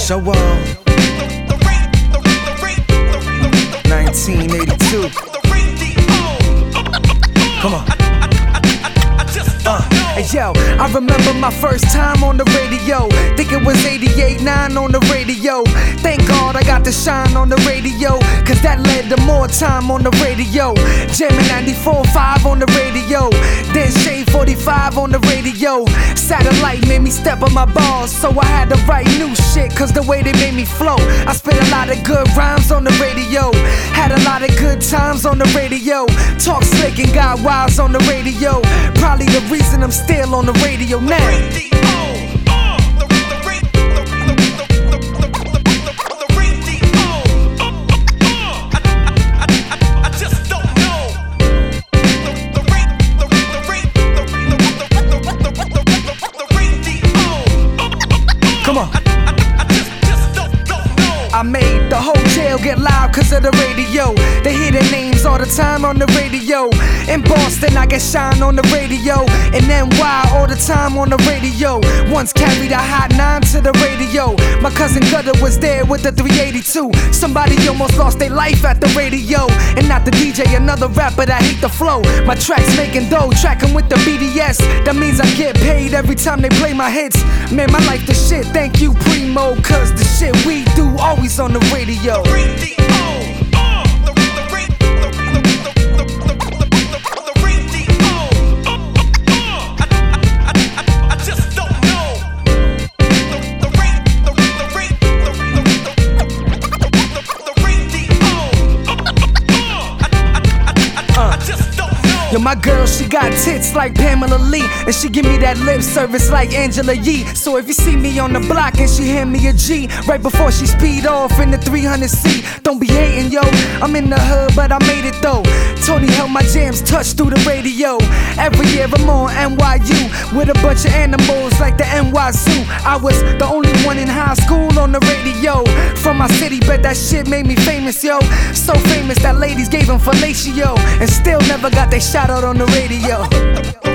Show up. 1982. Come on. Hey yo, I remember my first time on the radio. Think it was 88.9 on the radio. Thank God I got to shine on the radio, cause that led to more time on the radio. Jamming 94.5 on the radio, then Shade 45 on the radio. Satellite made me step on my balls, so I had to write new shit, cause the way they made me flow. I spit a lot of good rhymes on the radio, had a lot of good times on the radio. Talk slick and got wiles on the radio. Probably the reason I'm still on the radio now. Come on. I made the whole jail get loud cause of the radio. They hear their names all the time on the radio. In Boston I get shine on the radio. In NY all the time on the radio. Once carried a hot 9 to the radio. My cousin Gutter was there with the 382. Somebody almost lost their life at the radio. And not the DJ, another rapper that hate the flow. My tracks making dough, tracking with the BDS. That means I get paid every time they play my hits. Man, my life the shit, thank you Primo, cause the shit we do always on the radio. Yo, my girl, she got tits like Pamela Lee, and she give me that lip service like Angela Yee. So if you see me on the block and she hand me a G right before she speed off in the 300C, don't be hating, yo. I'm in the hood, but I made it though. Tony held my jams touch through the radio. Every year I'm on NYU with a bunch of animals like the NY Zoo. I was the only one in high school on the radio. From my city, bet that shit made me famous, yo. So famous that ladies gave him fellatio, and still never got their shout out on the radio.